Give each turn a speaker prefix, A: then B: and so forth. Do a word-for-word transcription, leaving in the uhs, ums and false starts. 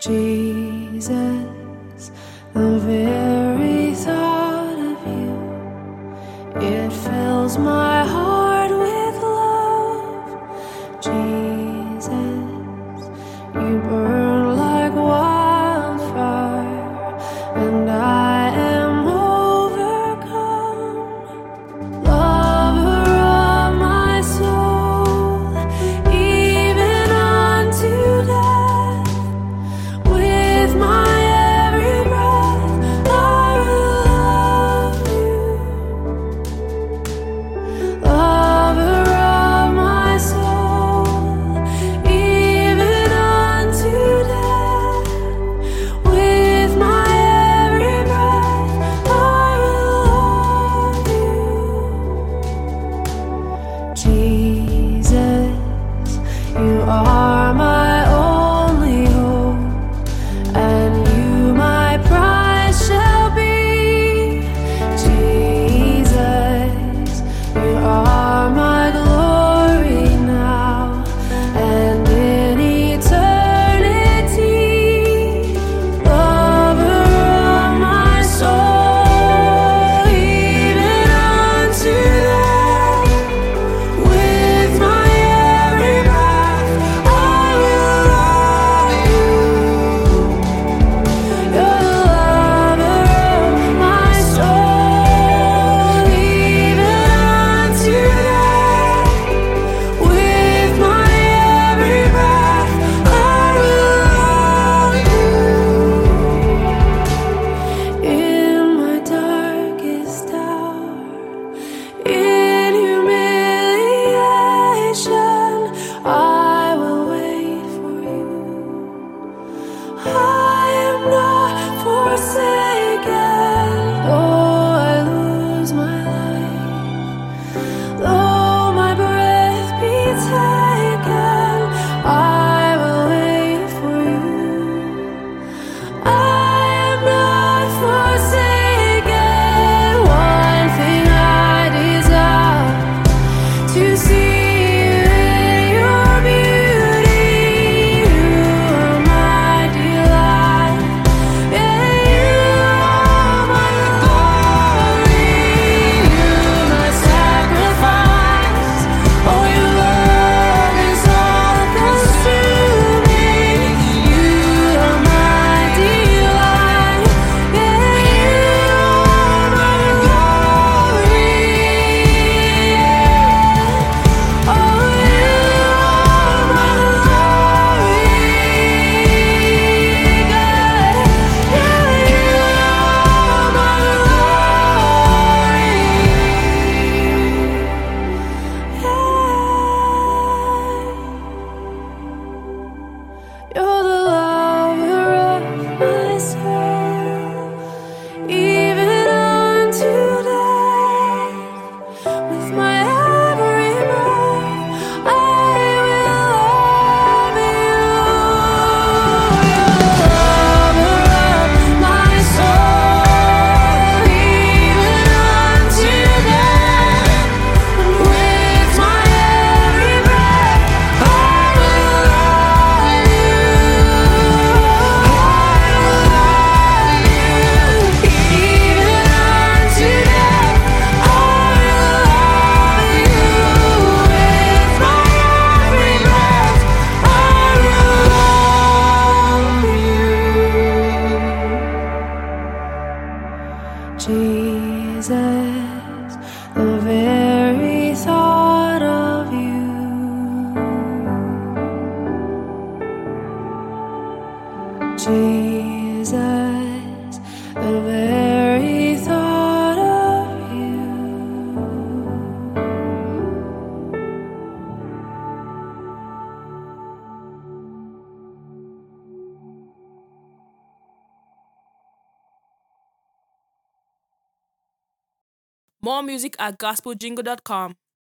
A: Jesus, the very thought of you, it fills my heart with love. Jesus, you burn like wildfire, and I am overcome. Lover of my soul, even unto death, with my every breath I will love you. Lover of my soul, even unto death, with my every breath I will love you. Jesus, you are my only hope, and you my prize shall be. Jesus, you are my glory now and in eternity. Lover of my soul, even unto death, with my every breath I will love you. You're the lover of my soul, even unto death, with my every breath I will love you. In my darkest hour, in humiliation, I will wait for you. I am not forsaken, though I lose my life, though my breath be taken, I will wait for you. I am not forsaken. One thing I desire, to see you in your beauty. You are my delight, yeah, you are my glory, you my sacrifice. Oh, your love is all consuming. You are my delight, yeah, you are my glory. Oh, you are my glory, God. Yeah, you are my glory. Yeah. You're the lover of my soul, even unto death. With my every breath, I will love you. You're the lover of my soul, even unto death. With my every breath, I will love you. I will love you, even unto death. I will love you. With my every breath, I will love you. Jesus, the very thought of you. Jesus, the very thought of you.
B: More music at gospel jingle dot com.